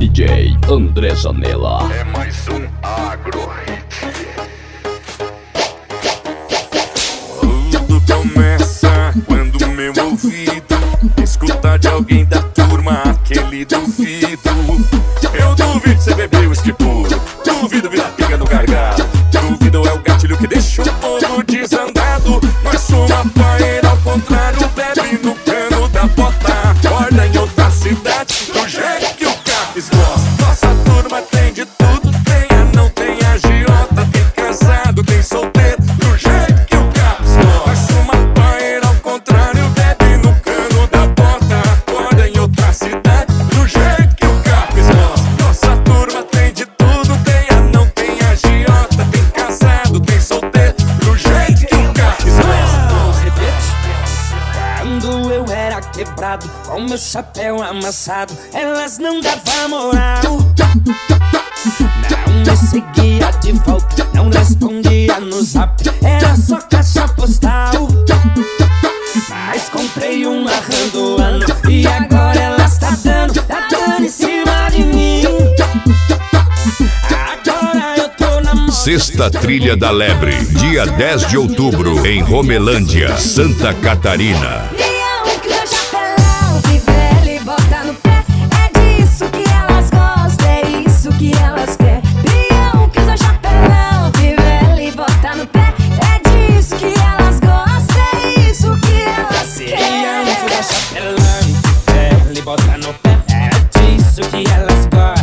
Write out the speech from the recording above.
DJ André Janela. É mais um Agro Hit. Tudo começa quando meu ouvido escuta de alguém da turma aquele duvido. Eu duvido cê beber uísque puro, duvido virar pinga no gargalo, duvido é o gatilho que deixa o povo desandado. Nós somos a paeira ao contrário, bebe no cano da bota, acorda em outra cidade, do jeito que o Capes gosta. Nossa turma tem de tudo, tem a não tem agiota, tem casado, tem solteiro, do jeito que o Capes gosta. Nós somos a paeira ao contrário, bebe no cano da bota, acorda em outra cidade, do jeito que o Capes gosta. Nossa turma tem de tudo, tem a não tem agiota, tem casado, tem solteiro, do jeito que o Capes gosta. Quando eu era quebrado, com meu chapéu amassado, elas não davam moral. Não me seguia de volta, não respondia no zap, era só caixa postal. Mas comprei uma randoano e agora ela está dando em cima de mim. Agora eu tô na Sexta Trilha da Lebre, dia 10 de outubro, em Romelândia, Santa Catarina. Leão que usa chapelão, que velho e bota no pé. É disso que elas gostam, é isso que elas querem. Leão que usa chapelão, que velho e bota no pé. É disso que elas gostam, é isso que elas Leão que usa querem. chapelão, que velho e bota no pé. É disso que elas gostam.